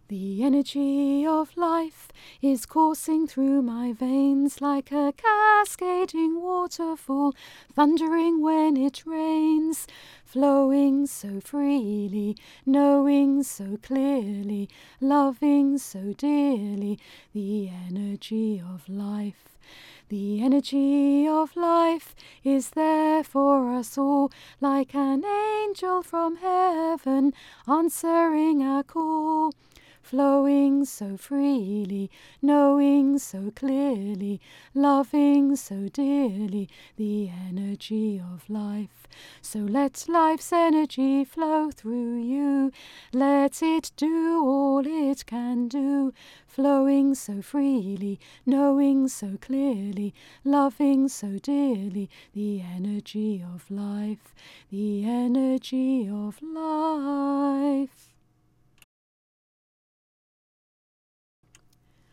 The energy of life is coursing through my veins like a cascading waterfall, thundering when it rains, flowing so freely, knowing so clearly, loving so dearly. The energy of life. The energy of life is there for us all, like an angel from heaven answering our call. Flowing so freely, knowing so clearly, loving so dearly, the energy of life. So let life's energy flow through you. Let it do all it can do. Flowing so freely, knowing so clearly, loving so dearly, the energy of life, the energy of life.